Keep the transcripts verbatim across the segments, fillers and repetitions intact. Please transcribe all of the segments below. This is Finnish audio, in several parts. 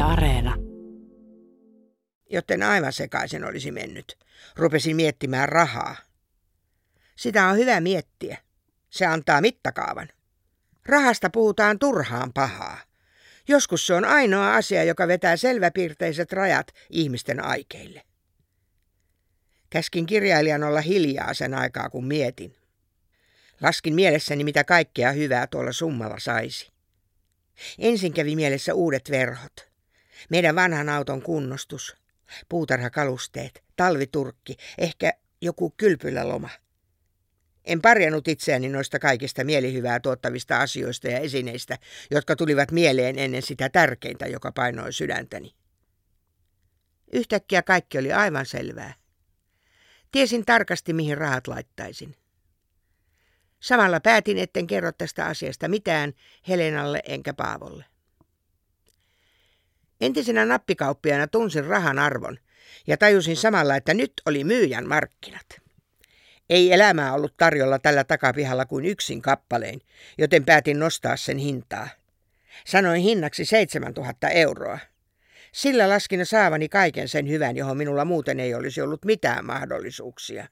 Areena. Jotten aivan sekaisin olisi mennyt, rupesin miettimään rahaa. Sitä on hyvä miettiä. Se antaa mittakaavan. Rahasta puhutaan turhaan pahaa. Joskus se on ainoa asia, joka vetää selväpiirteiset rajat ihmisten aikeille. Käskin kirjailijan olla hiljaa sen aikaa, kun mietin. Laskin mielessäni, mitä kaikkea hyvää tuolla summalla saisi. Ensin kävi mielessä uudet verhot. Meidän vanhan auton kunnostus. Puutarhakalusteet, talviturkki, ehkä joku kylpyläloma. En parjannut itseäni noista kaikista mielihyvää tuottavista asioista ja esineistä, jotka tulivat mieleen ennen sitä tärkeintä, joka painoi sydäntäni. Yhtäkkiä kaikki oli aivan selvää. Tiesin tarkasti, mihin rahat laittaisin. Samalla päätin, etten kerro tästä asiasta mitään Helenalle enkä Paavolle. Entisenä nappikauppiaana tunsin rahan arvon ja tajusin samalla, että nyt oli myyjän markkinat. Ei elämää ollut tarjolla tällä takapihalla kuin yksin kappaleen, joten päätin nostaa sen hintaa. Sanoin hinnaksi seitsemäntuhatta euroa. Sillä laskin saavani kaiken sen hyvän, johon minulla muuten ei olisi ollut mitään mahdollisuuksia.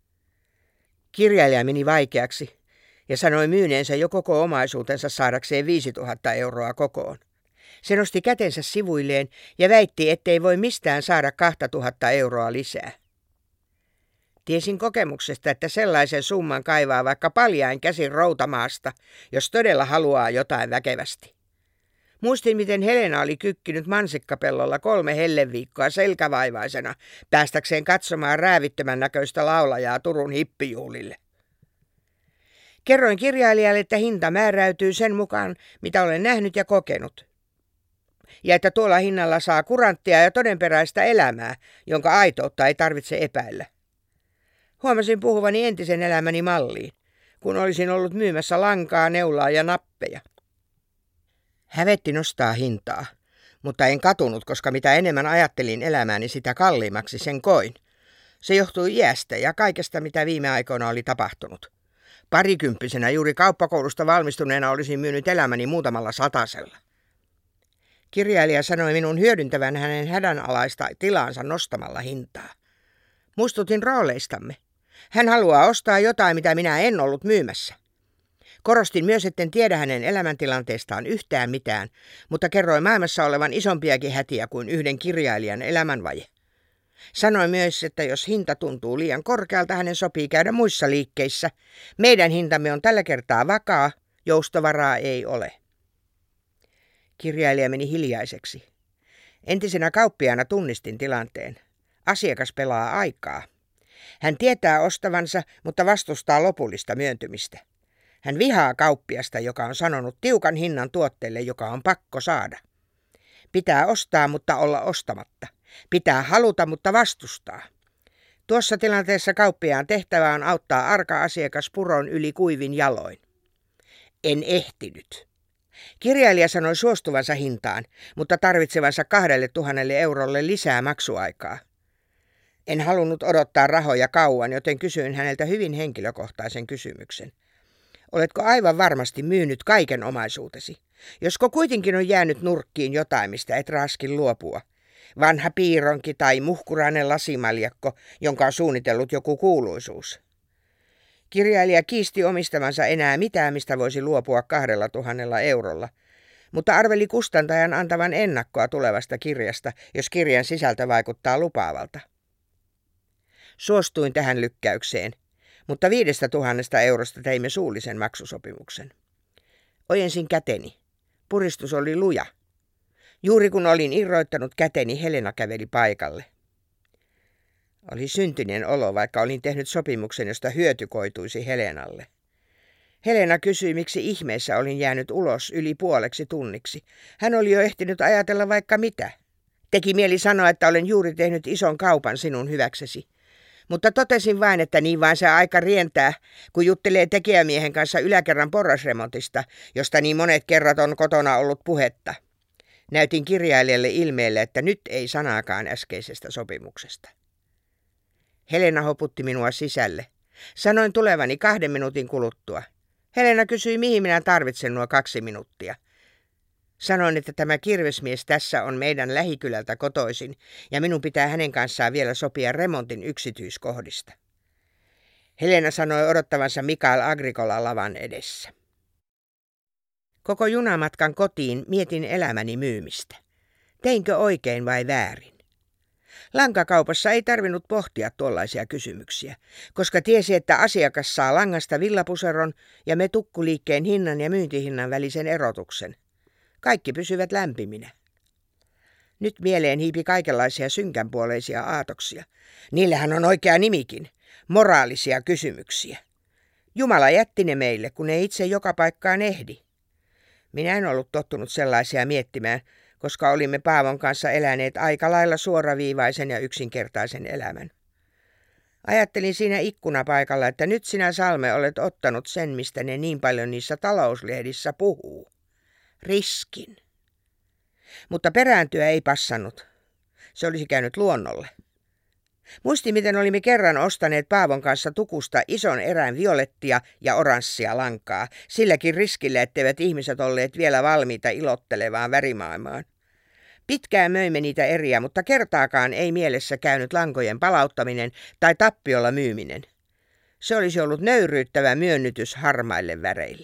Kirjailija meni vaikeaksi ja sanoi myyneensä jo koko omaisuutensa saadakseen viisituhatta euroa kokoon. Se nosti kätensä sivuilleen ja väitti, ettei voi mistään saada kaksituhatta euroa lisää. Tiesin kokemuksesta, että sellaisen summan kaivaa vaikka paljain käsin routamaasta, jos todella haluaa jotain väkevästi. Muistin, miten Helena oli kykkinyt mansikkapellolla kolme helleviikkoa selkävaivaisena päästäkseen katsomaan räävittömän näköistä laulajaa Turun hippijuhlille. Kerroin kirjailijalle, että hinta määräytyy sen mukaan, mitä olen nähnyt ja kokenut. Ja että tuolla hinnalla saa kuranttia ja todenperäistä elämää, jonka aitoutta ei tarvitse epäillä. Huomasin puhuvani entisen elämäni malliin, kun olisin ollut myymässä lankaa, neulaa ja nappeja. Hävetti nostaa hintaa, mutta en katunut, koska mitä enemmän ajattelin elämääni, sitä kalliimmaksi sen koin. Se johtui iästä ja kaikesta, mitä viime aikoina oli tapahtunut. Parikymppisenä juuri kauppakoulusta valmistuneena olisin myynyt elämäni muutamalla satasella. Kirjailija sanoi minun hyödyntävän hänen hädänalaista tilaansa nostamalla hintaa. Muistutin rooleistamme. Hän haluaa ostaa jotain, mitä minä en ollut myymässä. Korostin myös, etten tiedä hänen elämäntilanteestaan yhtään mitään, mutta kerroin maailmassa olevan isompiakin hätiä kuin yhden kirjailijan elämänvaje. Sanoin myös, että jos hinta tuntuu liian korkealta, hänen sopii käydä muissa liikkeissä. Meidän hintamme on tällä kertaa vakaa, joustovaraa ei ole. Kirjailija meni hiljaiseksi. Entisenä kauppiaana tunnistin tilanteen. Asiakas pelaa aikaa. Hän tietää ostavansa, mutta vastustaa lopullista myöntymistä. Hän vihaa kauppiasta, joka on sanonut tiukan hinnan tuotteelle, joka on pakko saada. Pitää ostaa, mutta olla ostamatta. Pitää haluta, mutta vastustaa. Tuossa tilanteessa kauppiaan tehtävä on auttaa arka asiakas puron yli kuivin jaloin. En ehtinyt. Kirjailija sanoi suostuvansa hintaan, mutta tarvitsevansa kahdelle tuhannelle eurolle lisää maksuaikaa. En halunnut odottaa rahoja kauan, joten kysyin häneltä hyvin henkilökohtaisen kysymyksen. Oletko aivan varmasti myynyt kaiken omaisuutesi? Josko kuitenkin on jäänyt nurkkiin jotain, mistä et raaskin luopua? Vanha piironki tai muhkurainen lasimaljakko, jonka on suunnitellut joku kuuluisuus. Kirjailija kiisti omistavansa enää mitään, mistä voisi luopua kahdella tuhannella eurolla, mutta arveli kustantajan antavan ennakkoa tulevasta kirjasta, jos kirjan sisältö vaikuttaa lupaavalta. Suostuin tähän lykkäykseen, mutta viidestä tuhannesta eurosta teimme suullisen maksusopimuksen. Ojensin käteni. Puristus oli luja. Juuri kun olin irroittanut käteni, Helena käveli paikalle. Oli syntinen olo, vaikka olin tehnyt sopimuksen, josta hyöty koituisi Helenalle. Helena kysyi, miksi ihmeessä olin jäänyt ulos yli puoleksi tunniksi. Hän oli jo ehtinyt ajatella vaikka mitä. Teki mieli sanoa, että olen juuri tehnyt ison kaupan sinun hyväksesi. Mutta totesin vain, että niin vain se aika rientää, kun juttelee tekijämiehen kanssa yläkerran porrasremontista, josta niin monet kerrat on kotona ollut puhetta. Näytin kirjailijalle ilmeelle, että nyt ei sanaakaan äskeisestä sopimuksesta. Helena hoputti minua sisälle. Sanoin tulevani kahden minuutin kuluttua. Helena kysyi, mihin minä tarvitsen nuo kaksi minuuttia. Sanoin, että tämä kirvesmies tässä on meidän lähikylältä kotoisin ja minun pitää hänen kanssaan vielä sopia remontin yksityiskohdista. Helena sanoi odottavansa Mikael Agricola lavan edessä. Koko junamatkan kotiin mietin elämäni myymistä. Teinkö oikein vai väärin? Lankakaupassa ei tarvinnut pohtia tuollaisia kysymyksiä, koska tiesi, että asiakas saa langasta villapuseron ja me tukkuliikkeen hinnan ja myyntihinnan välisen erotuksen. Kaikki pysyvät lämpiminä. Nyt mieleen hiipi kaikenlaisia synkänpuoleisia aatoksia. Niillähän on oikea nimikin. Moraalisia kysymyksiä. Jumala jätti ne meille, kun ei itse joka paikkaan ehdi. Minä en ollut tottunut sellaisia miettimään, koska olimme Paavon kanssa eläneet aika lailla suoraviivaisen ja yksinkertaisen elämän. Ajattelin siinä ikkunapaikalla, että nyt sinä, Salme, olet ottanut sen, mistä ne niin paljon niissä talouslehdissä puhuu. Riskin. Mutta perääntyä ei passannut. Se olisi käynyt luonnolle. Muistin, miten olimme kerran ostaneet Paavon kanssa tukusta ison erän violettia ja oranssia lankaa, silläkin riskillä, etteivät ihmiset olleet vielä valmiita ilottelevaan värimaailmaan. Pitkään möimme niitä eriä, mutta kertaakaan ei mielessä käynyt lankojen palauttaminen tai tappiolla myyminen. Se olisi ollut nöyryyttävä myönnytys harmaille väreille.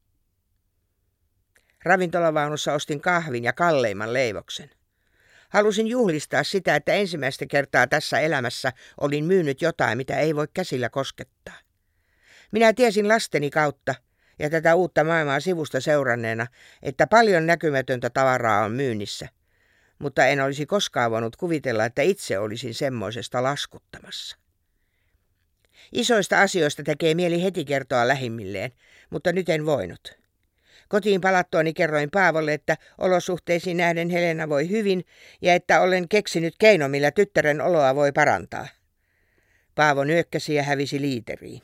Ravintolavaunussa ostin kahvin ja kalleimman leivoksen. Halusin juhlistaa sitä, että ensimmäistä kertaa tässä elämässä olin myynyt jotain, mitä ei voi käsillä koskettaa. Minä tiesin lasteni kautta ja tätä uutta maailmaa sivusta seuranneena, että paljon näkymätöntä tavaraa on myynnissä, mutta en olisi koskaan voinut kuvitella, että itse olisin semmoisesta laskuttamassa. Isoista asioista tekee mieli heti kertoa lähimmilleen, mutta nyt en voinut. Kotiin palattuani kerroin Paavolle, että olosuhteisiin nähden Helena voi hyvin ja että olen keksinyt keino, millä tyttären oloa voi parantaa. Paavo nyökkäsi ja hävisi liiteriin.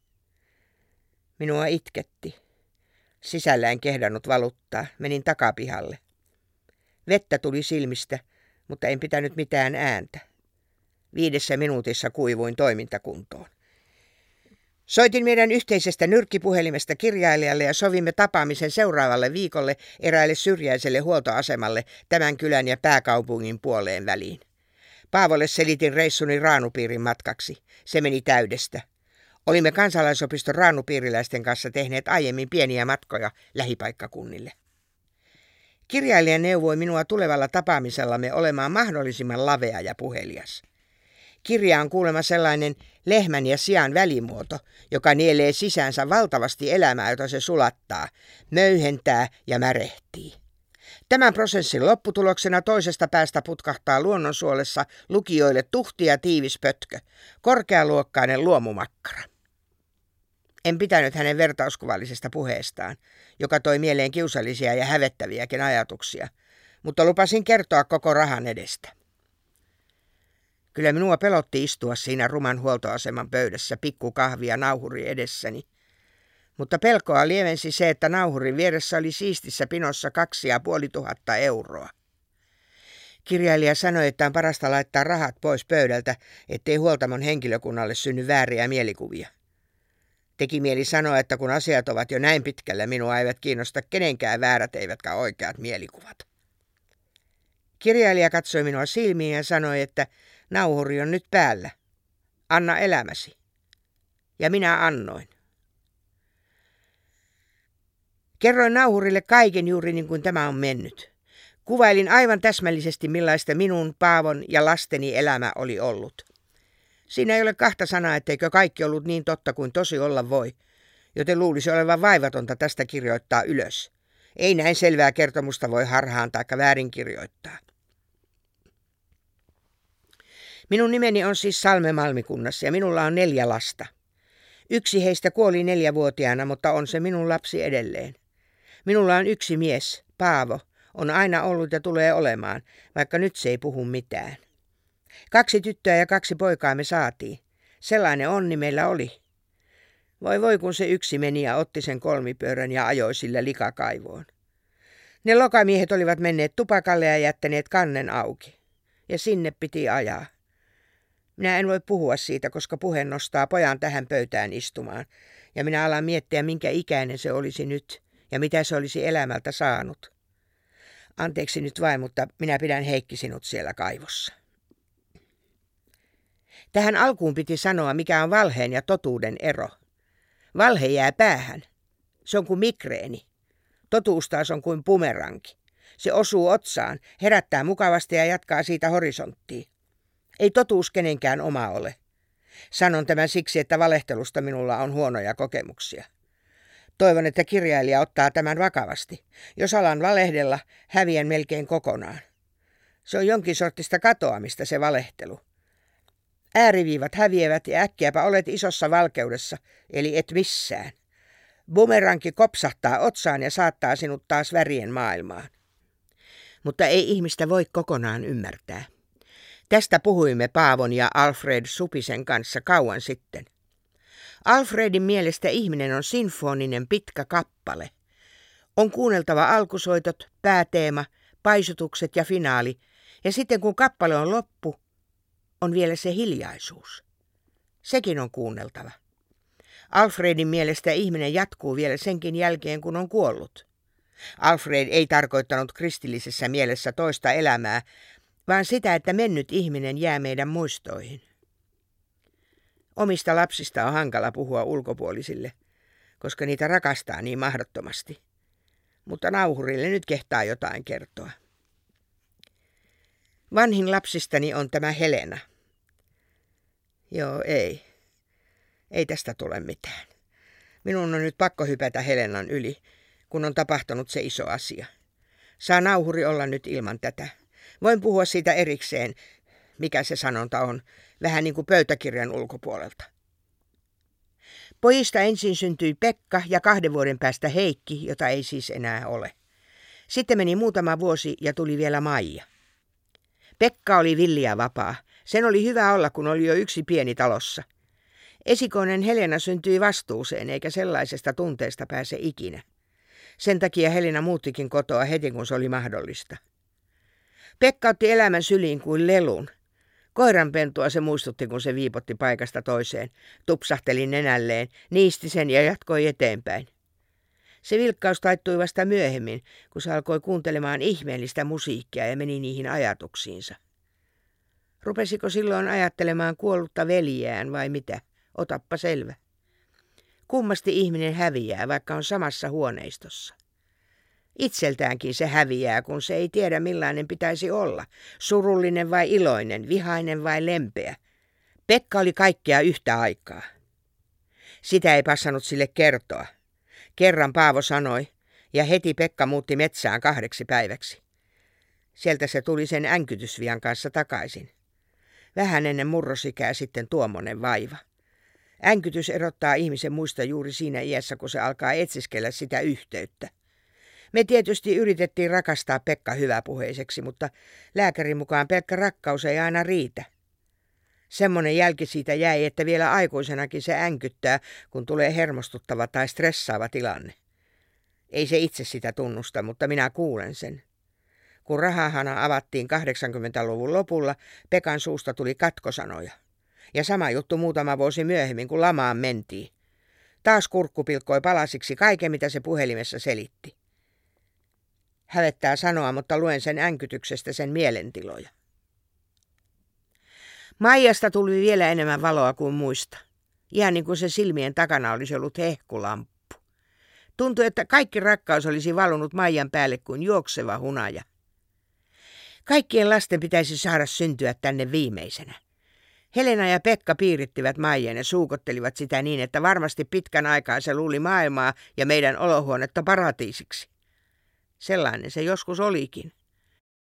Minua itketti. Sisällä en kehdannut valuttaa. Menin takapihalle. Vettä tuli silmistä, mutta en pitänyt mitään ääntä. Viidessä minuutissa kuivuin toimintakuntoon. Soitin meidän yhteisestä nyrkkipuhelimesta kirjailijalle ja sovimme tapaamisen seuraavalle viikolle eräälle syrjäiselle huoltoasemalle tämän kylän ja pääkaupungin puoleen väliin. Paavolle selitin reissuni Raanupiirin matkaksi. Se meni täydestä. Olimme kansalaisopiston raanupiiriläisten kanssa tehneet aiemmin pieniä matkoja lähipaikkakunnille. Kirjailija neuvoi minua tulevalla tapaamisellamme olemaan mahdollisimman lavea ja puhelias. Kirja on kuulemma sellainen lehmän ja sian välimuoto, joka nielee sisäänsä valtavasti elämää, jota se sulattaa, möyhentää ja märehtii. Tämän prosessin lopputuloksena toisesta päästä putkahtaa luonnonsuolessa lukijoille tuhti ja tiivis pötkö, korkealuokkainen luomumakkara. En pitänyt hänen vertauskuvallisesta puheestaan, joka toi mieleen kiusallisia ja hävettäviäkin ajatuksia, mutta lupasin kertoa koko rahan edestä. Kyllä minua pelotti istua siinä ruman huoltoaseman pöydässä pikkukahvi ja nauhuri edessäni. Mutta pelkoa lievensi se, että nauhurin vieressä oli siistissä pinossa kaksi ja puoli tuhatta euroa. Kirjailija sanoi, että on parasta laittaa rahat pois pöydältä, ettei huoltamon henkilökunnalle synny vääriä mielikuvia. Teki mieli sanoa, että kun asiat ovat jo näin pitkällä, minua eivät kiinnosta kenenkään väärät eivätkä oikeat mielikuvat. Kirjailija katsoi minua silmiin ja sanoi, että nauhuri on nyt päällä. Anna elämäsi. Ja minä annoin. Kerroin nauhurille kaiken juuri niin kuin tämä on mennyt. Kuvailin aivan täsmällisesti, millaista minun, Paavon ja lasteni elämä oli ollut. Siinä ei ole kahta sanaa, etteikö kaikki ollut niin totta kuin tosi olla voi, joten luulisi olevan vaivatonta tästä kirjoittaa ylös. Ei näin selvää kertomusta voi harhaan taikka väärin kirjoittaa. Minun nimeni on siis Salme Malmikunnassa ja minulla on neljä lasta. Yksi heistä kuoli neljävuotiaana, mutta on se minun lapsi edelleen. Minulla on yksi mies, Paavo, on aina ollut ja tulee olemaan, vaikka nyt se ei puhu mitään. Kaksi tyttöä ja kaksi poikaa me saatiin. Sellainen onni meillä oli. Voi voi, kun se yksi meni ja otti sen kolmipyörän ja ajoi sillä likakaivoon. Ne lokamiehet olivat menneet tupakalle ja jättäneet kannen auki. Ja sinne piti ajaa. Minä en voi puhua siitä, koska puhe nostaa pojan tähän pöytään istumaan. Ja minä alan miettiä, minkä ikäinen se olisi nyt ja mitä se olisi elämältä saanut. Anteeksi nyt vain, mutta minä pidän Heikki sinut siellä kaivossa. Tähän alkuun piti sanoa, mikä on valheen ja totuuden ero. Valhe jää päähän. Se on kuin migreeni. Totuus taas on kuin bumeranki. Se osuu otsaan, herättää mukavasti ja jatkaa siitä horisonttiin. Ei totuus kenenkään oma ole. Sanon tämän siksi, että valehtelusta minulla on huonoja kokemuksia. Toivon, että kirjailija ottaa tämän vakavasti. Jos alan valehdella, häviän melkein kokonaan. Se on jonkin sortista katoamista se valehtelu. Ääriviivat häviävät ja äkkiäpä olet isossa valkeudessa, eli et missään. Bumeranki kopsahtaa otsaan ja saattaa sinut taas värien maailmaan. Mutta ei ihmistä voi kokonaan ymmärtää. Tästä puhuimme Paavon ja Alfred Supisen kanssa kauan sitten. Alfredin mielestä ihminen on sinfoninen pitkä kappale. On kuunneltava alkusoitot, pääteema, paisutukset ja finaali, ja sitten kun kappale on loppu, on vielä se hiljaisuus. Sekin on kuunneltava. Alfredin mielestä ihminen jatkuu vielä senkin jälkeen, kun on kuollut. Alfred ei tarkoittanut kristillisessä mielessä toista elämää, vaan sitä, että mennyt ihminen jää meidän muistoihin. Omista lapsista on hankala puhua ulkopuolisille, koska niitä rakastaa niin mahdottomasti. Mutta nauhurille nyt kehtaa jotain kertoa. Vanhin lapsistani on tämä Helena. Joo, ei. Ei tästä tule mitään. Minun on nyt pakko hypätä Helenan yli, kun on tapahtunut se iso asia. Saa nauhuri olla nyt ilman tätä. Voin puhua siitä erikseen, mikä se sanonta on, vähän niin kuin pöytäkirjan ulkopuolelta. Pojista ensin syntyi Pekka ja kahden vuoden päästä Heikki, jota ei siis enää ole. Sitten meni muutama vuosi ja tuli vielä Maija. Pekka oli villi ja vapaa. Sen oli hyvä olla, kun oli jo yksi pieni talossa. Esikoinen Helena syntyi vastuuseen, eikä sellaisesta tunteesta pääse ikinä. Sen takia Helena muuttikin kotoa heti, kun se oli mahdollista. Pekka otti elämän syliin kuin lelun. Koiranpentua se muistutti, kun se viipotti paikasta toiseen, tupsahteli nenälleen, niisti sen ja jatkoi eteenpäin. Se vilkkaus taittui vasta myöhemmin, kun se alkoi kuuntelemaan ihmeellistä musiikkia ja meni niihin ajatuksiinsa. Rupesiko silloin ajattelemaan kuollutta veljeään vai mitä? Otappa selvä. Kummasti ihminen häviää, vaikka on samassa huoneistossa. Itseltäänkin se häviää, kun se ei tiedä millainen pitäisi olla. Surullinen vai iloinen, vihainen vai lempeä. Pekka oli kaikkea yhtä aikaa. Sitä ei passannut sille kertoa. Kerran Paavo sanoi, ja heti Pekka muutti metsään kahdeksi päiväksi. Sieltä se tuli sen änkytysvian kanssa takaisin. Vähän ennen murrosikää sitten tuommoinen vaiva. Änkytys erottaa ihmisen muista juuri siinä iässä, kun se alkaa etsiskellä sitä yhteyttä. Me tietysti yritettiin rakastaa Pekka hyväpuheiseksi, mutta lääkärin mukaan pelkkä rakkaus ei aina riitä. Semmoinen jälki siitä jäi, että vielä aikuisenakin se änkyttää, kun tulee hermostuttava tai stressaava tilanne. Ei se itse sitä tunnusta, mutta minä kuulen sen. Kun rahahana avattiin kahdeksankymmentäluvun lopulla, Pekan suusta tuli katkosanoja. Ja sama juttu muutama vuosi myöhemmin, kun lamaan mentiin. Taas kurkku pilkkoi palasiksi kaiken, mitä se puhelimessa selitti. Hävettää sanoa, mutta luen sen änkytyksestä sen mielentiloja. Maijasta tuli vielä enemmän valoa kuin muista. Ihan niin kuin se silmien takana olisi ollut hehkulamppu. Tuntui, että kaikki rakkaus olisi valunut Maijan päälle kuin juokseva hunaja. Kaikkien lasten pitäisi saada syntyä tänne viimeisenä. Helena ja Pekka piirittivät Maijan ja suukottelivat sitä niin, että varmasti pitkän aikaa se luuli maailmaa ja meidän olohuonetta paratiisiksi. Sellainen se joskus olikin.